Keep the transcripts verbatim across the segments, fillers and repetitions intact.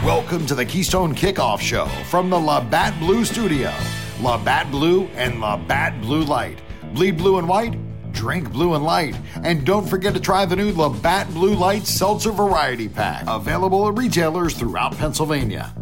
Welcome to the Keystone Kickoff Show from the Labatt Blue Studio. Labatt Blue and Labatt Blue Light. Bleed blue and white, drink blue and light. And don't forget to try the new Labatt Blue Light Seltzer Variety Pack. Available at retailers throughout Pennsylvania.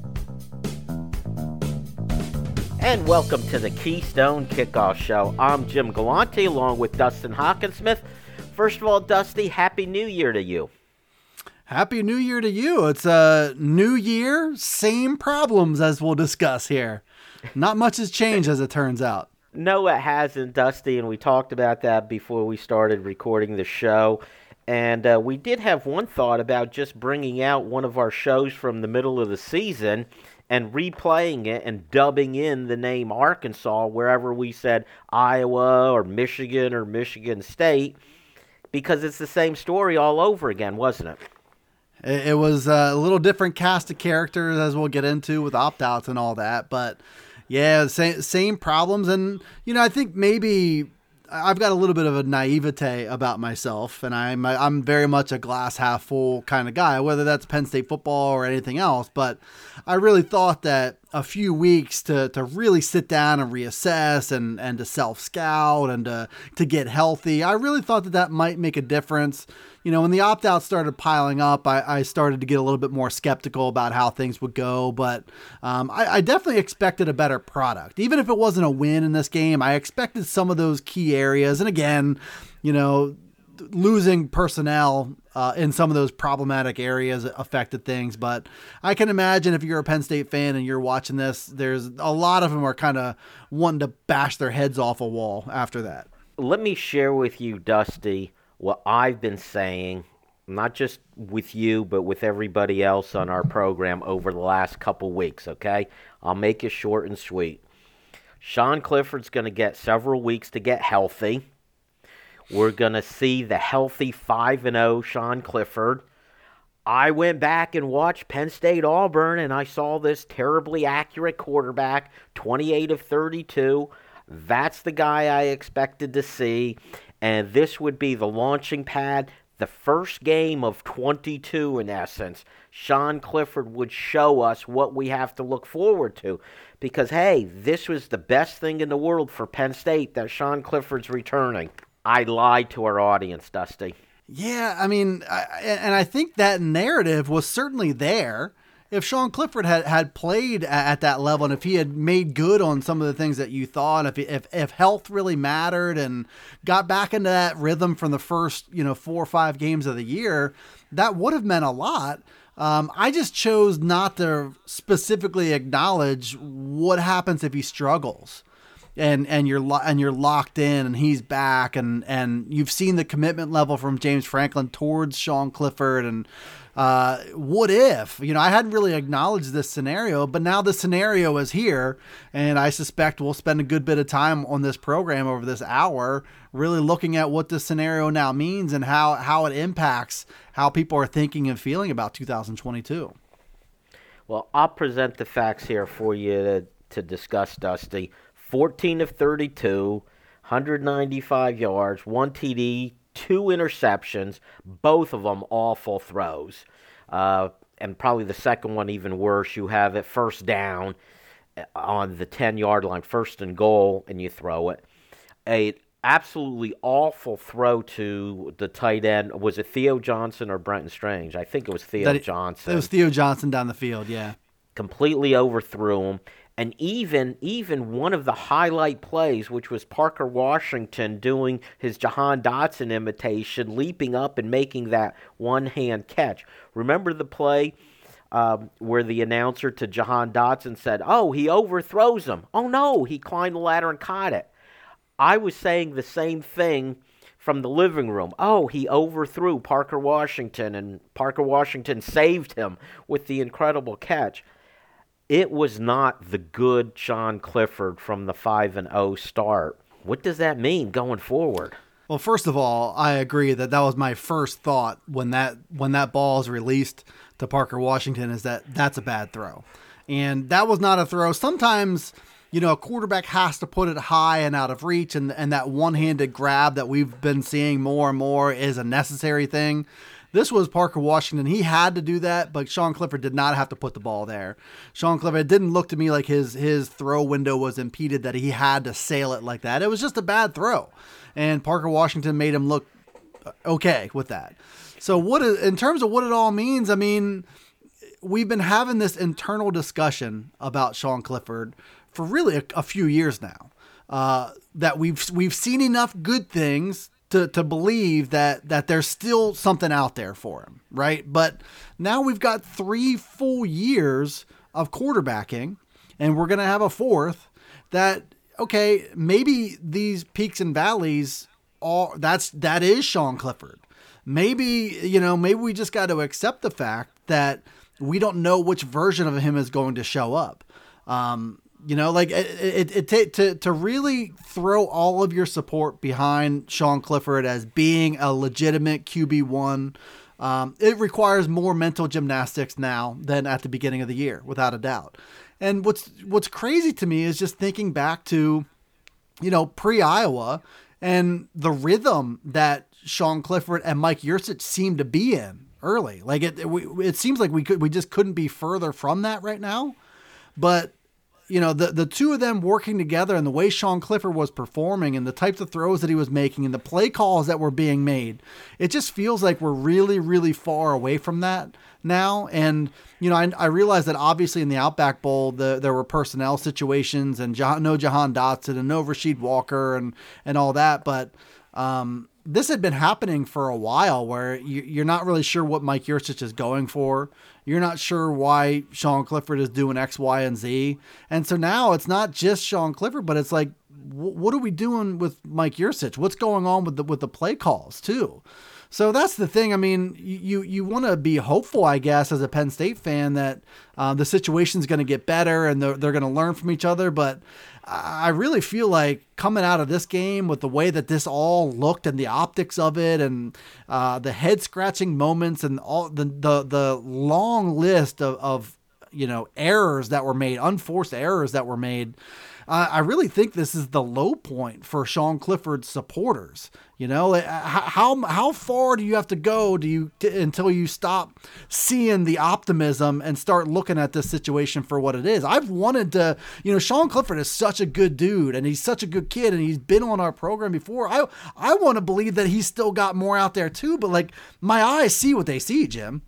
And welcome to the Keystone Kickoff Show. I'm Jim Galante along with Dustin Hockensmith. First of all, Dusty, Happy New Year to you. Happy New Year to you. It's a new year, same problems as we'll discuss here. Not much has changed as it turns out. No, it hasn't, Dusty, and we talked about that before we started recording the show. And uh, we did have one thought about just bringing out one of our shows from the middle of the season and replaying it and dubbing in the name Arkansas wherever we said Iowa or Michigan or Michigan State, because it's the same story all over again, wasn't it? It was a little different cast of characters, as we'll get into with opt-outs and all that. But, yeah, same, same problems. And, you know, I think maybe I've got a little bit of a naivete about myself, and I'm I'm very much a glass half full kind of guy, whether that's Penn State football or anything else. But I really thought that a few weeks to to really sit down and reassess and, and to self-scout and to, to get healthy, I really thought that that might make a difference. You know, when the opt-outs started piling up, I, I started to get a little bit more skeptical about how things would go. But um, I, I definitely expected a better product. Even if it wasn't a win in this game, I expected some of those key areas. And again, you know, losing personnel uh, in some of those problematic areas affected things. But I can imagine if you're a Penn State fan and you're watching this, there's a lot of them are kind of wanting to bash their heads off a wall after that. Let me share with you, Dusty, what I've been saying, not just with you, but with everybody else on our program over the last couple weeks, okay? I'll make it short and sweet. Sean Clifford's going to get several weeks to get healthy. We're going to see the healthy five and oh Sean Clifford. I went back and watched Penn State Auburn, and I saw this terribly accurate quarterback, twenty-eight of thirty-two. That's the guy I expected to see. And this would be the launching pad, the first game of twenty-two in essence. Sean Clifford would show us what we have to look forward to. Because, hey, this was the best thing in the world for Penn State that Sean Clifford's returning. I lied to our audience, Dusty. Yeah, I mean, I, and I think that narrative was certainly there. If Sean Clifford had, had played at that level and if he had made good on some of the things that you thought, if, if if health really mattered and got back into that rhythm from the first, you know, four or five games of the year, that would have meant a lot. Um, I just chose not to specifically acknowledge what happens if he struggles. And and you're lo- and you're locked in, and he's back, and, and you've seen the commitment level from James Franklin towards Sean Clifford, and uh, what if? You know, I hadn't really acknowledged this scenario, but now the scenario is here, and I suspect we'll spend a good bit of time on this program over this hour, really looking at what this scenario now means and how how it impacts how people are thinking and feeling about two thousand twenty-two. Well, I'll present the facts here for you to, to discuss, Dusty. fourteen of thirty-two, one hundred ninety-five yards, one T D, two interceptions, both of them awful throws. Uh, and probably the second one even worse. You have it first down on the ten-yard line, first and goal, and you throw it. A absolutely awful throw to the tight end. Was it Theo Johnson or Brenton Strange? I think it was Theo that, Johnson. It was Theo Johnson down the field, yeah. Completely overthrew him. And even even one of the highlight plays, which was Parker Washington doing his Jahan Dotson imitation, leaping up and making that one-hand catch. Remember the play um, where the announcer to Jahan Dotson said, oh, he overthrows him. Oh, no, he climbed the ladder and caught it. I was saying the same thing from the living room. Oh, he overthrew Parker Washington, and Parker Washington saved him with the incredible catch. It was not the good Sean Clifford from the five and oh start. What does that mean going forward? Well, first of all, I agree that that was my first thought when that when that ball is released to Parker Washington, is that that's a bad throw. And that was not a throw. Sometimes, you know, a quarterback has to put it high and out of reach, and, and that one-handed grab that we've been seeing more and more is a necessary thing. This was Parker Washington. He had to do that, but Sean Clifford did not have to put the ball there. Sean Clifford, it didn't look to me like his his throw window was impeded, that he had to sail it like that. It was just a bad throw. And Parker Washington made him look okay with that. So what is, in terms of what it all means, I mean, we've been having this internal discussion about Sean Clifford for really a, a few years now. Uh, that we've we've seen enough good things to to believe that that there's still something out there for him, right? But now we've got three full years of quarterbacking, and we're gonna have a fourth. That okay, maybe these peaks and valleys are that's that is Sean Clifford. Maybe you know maybe we just got to accept the fact that we don't know which version of him is going to show up. Um, You know, like it, it, it, it to to really throw all of your support behind Sean Clifford as being a legitimate Q B one, um, it requires more mental gymnastics now than at the beginning of the year, without a doubt. And what's what's crazy to me is just thinking back to, you know, pre-Iowa and the rhythm that Sean Clifford and Mike Yurcich seemed to be in early. Like it, it, it seems like we could we just couldn't be further from that right now, but. You know, the, the two of them working together and the way Sean Clifford was performing and the types of throws that he was making and the play calls that were being made, it just feels like we're really, really far away from that now. And, you know, I, I realize that obviously in the Outback Bowl, the, there were personnel situations and Jahan, no Jahan Dotson and no Rasheed Walker and, and all that. But um, this had been happening for a while where you, you're not really sure what Mike Yurcich is going for. You're not sure why Sean Clifford is doing X, Y, and Z. And so now it's not just Sean Clifford, but it's like, w- what are we doing with Mike Yurcich? What's going on with the, with the play calls too? So that's the thing. I mean, you, you want to be hopeful, I guess, as a Penn State fan that uh, the situation's going to get better and they're, they're going to learn from each other. But I really feel like coming out of this game with the way that this all looked and the optics of it and uh, the head scratching moments and all the, the, the long list of, of, you know, errors that were made, unforced errors that were made. Uh, I really think this is the low point for Sean Clifford's supporters. You know, how how far do you have to go do you t- until you stop seeing the optimism and start looking at this situation for what it is? I've wanted to, you know, Sean Clifford is such a good dude and he's such a good kid and he's been on our program before. I I want to believe that he's still got more out there too, but like my eyes see what they see, Jim.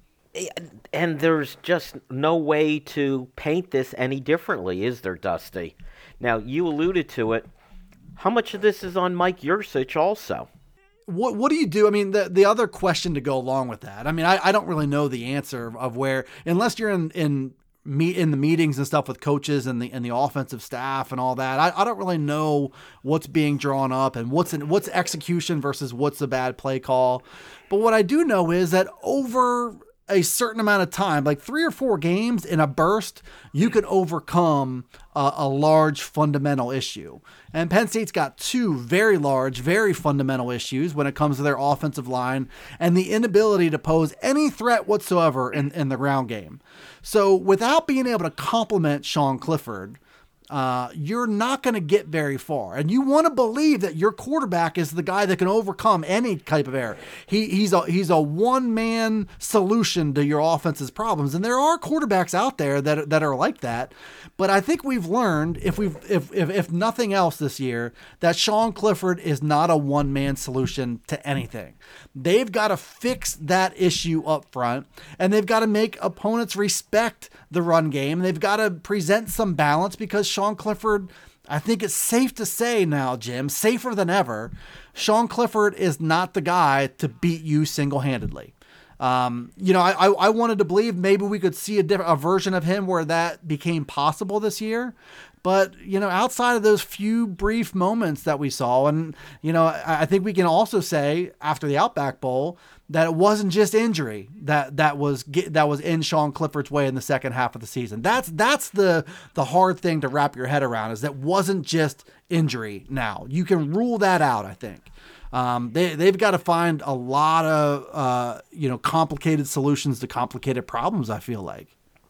And there's just no way to paint this any differently, is there, Dusty? Now, you alluded to it. How much of this is on Mike Yurcich also? What what do you do? I mean, the the other question to go along with that. I mean, I, I don't really know the answer of where, unless you're in in meet in the meetings and stuff with coaches and the and the offensive staff and all that. I, I don't really know what's being drawn up and what's in, what's execution versus what's a bad play call. But what I do know is that over a certain amount of time, like three or four games in a burst, you can overcome a, a large fundamental issue. And Penn State's got two very large, very fundamental issues when it comes to their offensive line and the inability to pose any threat whatsoever in, in the ground game. So without being able to complement Sean Clifford, Uh, you're not going to get very far. And you want to believe that your quarterback is the guy that can overcome any type of error. He, he's a he's a one-man solution to your offense's problems. And there are quarterbacks out there that, that are like that. But I think we've learned, if we've if, if if nothing else this year, that Sean Clifford is not a one-man solution to anything. They've got to fix that issue up front, and they've got to make opponents respect the run game. They've got to present some balance because Sean Clifford, I think it's safe to say now, Jim, safer than ever, Sean Clifford is not the guy to beat you single-handedly. Um, you know, I, I, I wanted to believe maybe we could see a different, a version of him where that became possible this year. But, you know, outside of those few brief moments that we saw, and, you know, I, I think we can also say after the Outback Bowl that it wasn't just injury that, that was that was in Sean Clifford's way in the second half of the season. That's that's the the hard thing to wrap your head around, is that wasn't just injury now. You can rule that out, I think. Um, they, they've got to find a lot of, uh, you know, complicated solutions to complicated problems, I feel like.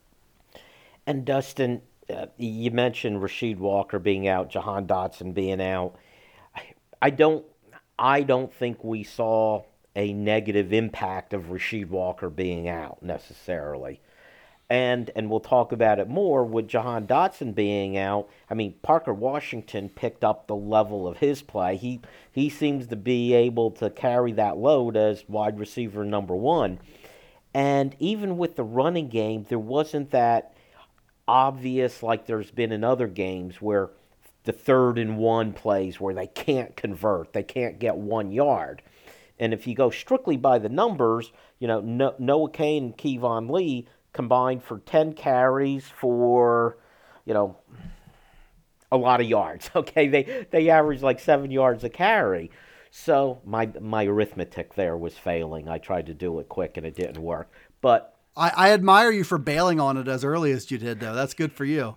And Dustin, uh, you mentioned Rasheed Walker being out, Jahan Dotson being out. I don't, I don't think we saw a negative impact of Rasheed Walker being out necessarily. And and we'll talk about it more with Jahan Dotson being out. I mean, Parker Washington picked up the level of his play. He he seems to be able to carry that load as wide receiver number one. And even with the running game, there wasn't that obvious, like there's been in other games, where the third and one plays where they can't convert, they can't get one yard. And if you go strictly by the numbers, you know, no, Noah Cain and Kevon Lee combined for ten carries for, you know, a lot of yards. Okay, they they average like seven yards a carry. So my my arithmetic there was failing. I tried to do it quick and it didn't work. But I, I admire you for bailing on it as early as you did, though. That's good for you.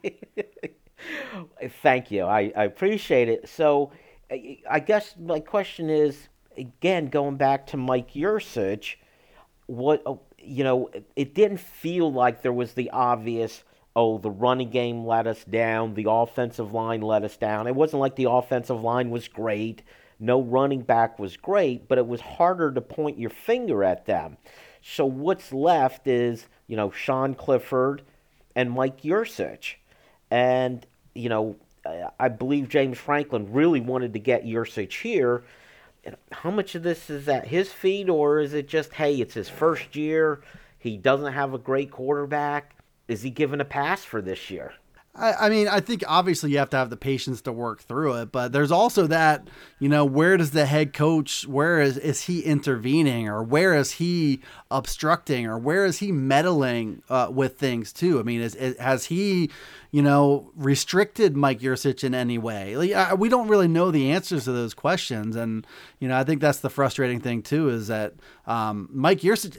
Thank you. I, I appreciate it. So I guess my question is, again, going back to Mike Yurcich, what, you know, it didn't feel like there was the obvious, oh, the running game let us down, the offensive line let us down. It wasn't like the offensive line was great, no running back was great, but it was harder to point your finger at them. So what's left is, you know, Sean Clifford and Mike Yurcich. And, you know, I believe James Franklin really wanted to get Yurcich here. How much of this is at his feet, or is it just, hey, it's his first year, he doesn't have a great quarterback? Is he given a pass for this year? I, I mean, I think obviously you have to have the patience to work through it, but there's also that, you know, where does the head coach, where is, is he intervening, or where is he obstructing, or where is he meddling uh, with things too? I mean, is, is, has he, you know, restricted Mike Yurcich in any way? Like, we don't really know the answers to those questions. And, you know, I think that's the frustrating thing too, is that um, Mike Yurcich,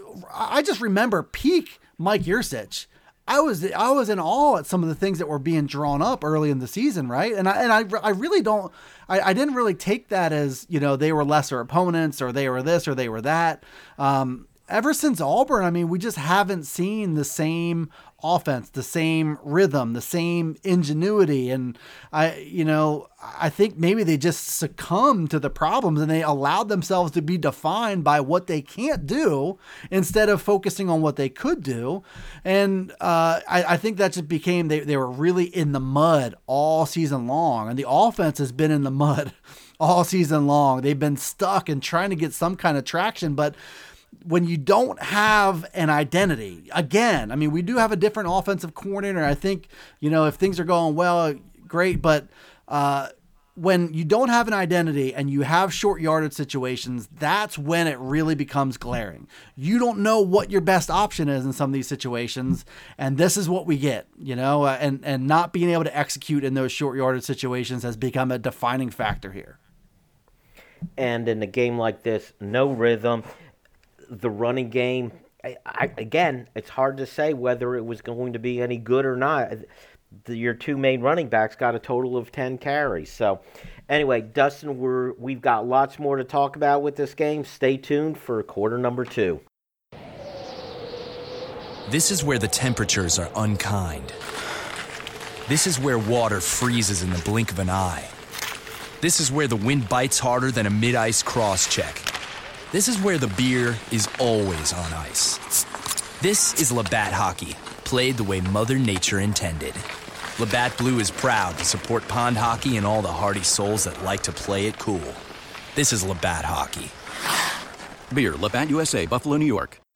I just remember peak Mike Yurcich. I was I was in awe at some of the things that were being drawn up early in the season, right? And I and I, I really don't I, I didn't really take that as, you know, they were lesser opponents or they were this or they were that. Um, ever since Auburn, I mean, we just haven't seen the same offense, the same rhythm, the same ingenuity. And I, you know, I think maybe they just succumbed to the problems and they allowed themselves to be defined by what they can't do instead of focusing on what they could do. And uh, I, I think that just became, they, they were really in the mud all season long. And the offense has been in the mud all season long. They've been stuck and trying to get some kind of traction, but when you don't have an identity, again, I mean, we do have a different offensive coordinator. I think, you know, if things are going well, great. But uh, when you don't have an identity and you have short yardage situations, that's when it really becomes glaring. You don't know what your best option is in some of these situations. And this is what we get, you know, uh, and, and not being able to execute in those short yardage situations has become a defining factor here. And in a game like this, no rhythm. The running game, I, I, again, it's hard to say whether it was going to be any good or not. The, your two main running backs got a total of ten carries. So, anyway, Dustin, we're, we've got lots more to talk about with this game. Stay tuned for quarter number two. This is where the temperatures are unkind. This is where water freezes in the blink of an eye. This is where the wind bites harder than a mid-ice cross-check. This is where the beer is always on ice. This is Labatt Hockey, played the way Mother Nature intended. Labatt Blue is proud to support pond hockey and all the hardy souls that like to play it cool. This is Labatt Hockey. Beer, Labatt U S A, Buffalo, New York.